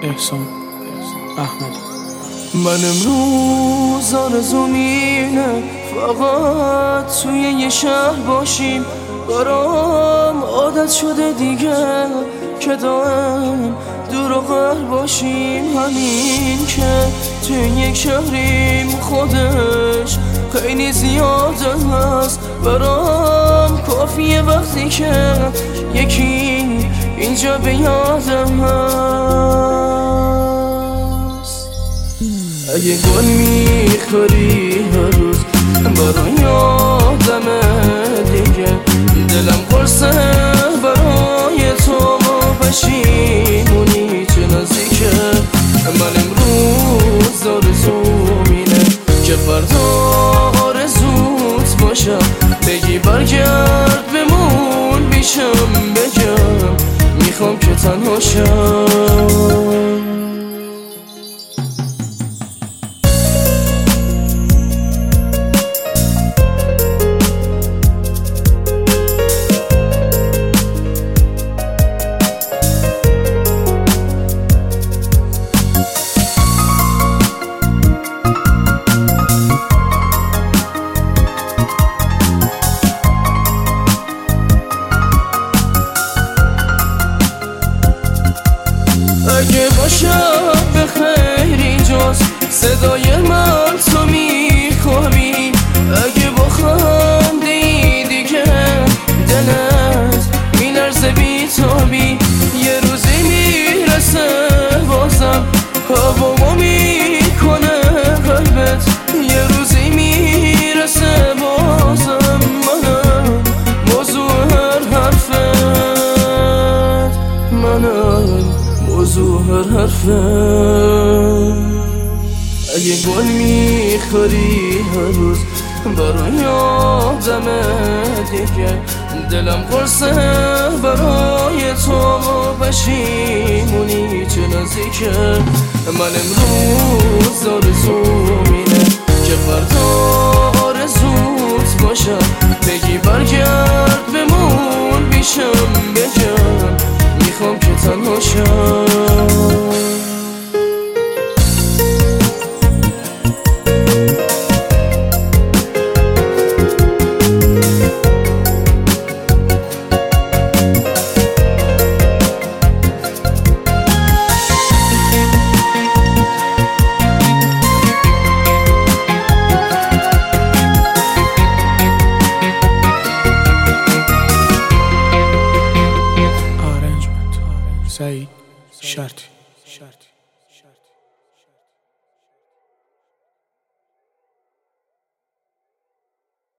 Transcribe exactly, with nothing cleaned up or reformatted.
احسان احمدی. من امروز آرزوم اینه فقط توی یه شهر باشیم. برام عادت شده دیگه که دائم دور و قهر باشیم. همین که توی یک شهریم خودش خیلی زیاده هست. برام کافیه وقتی که یکی اینجا به یادم هست. اگه گل میخوری هر روز برای آدمه دیگه، دلم قرصه برای تو پشیمونی چه نزدیکه. من امروز آرزوم اینه که فردا آرزوت باشم، بگی برگرد بمون بیشم، بگم میخوام که تنها شم. اگه باشم به خیری جز صدای من تو میخوابی، اگه با خندی دیگه دلت میلرزه بیتابی، یه روزی میرسه بازم هوا میکنه قلبت، یه روزی میرسه بازم منم موضوع هر حرفت، منم موضوع هر حرفم. اگه گل میخوری هر روز برای آدمه دیگه، دلم قرصه برای تو پشیمونی چه نزدیکه. من امروز آرزوم اینه که فردا آرزوت باشم، بگی برگرد بمون بیشم، بگم میخوام که تنها شم. سعید شرطی.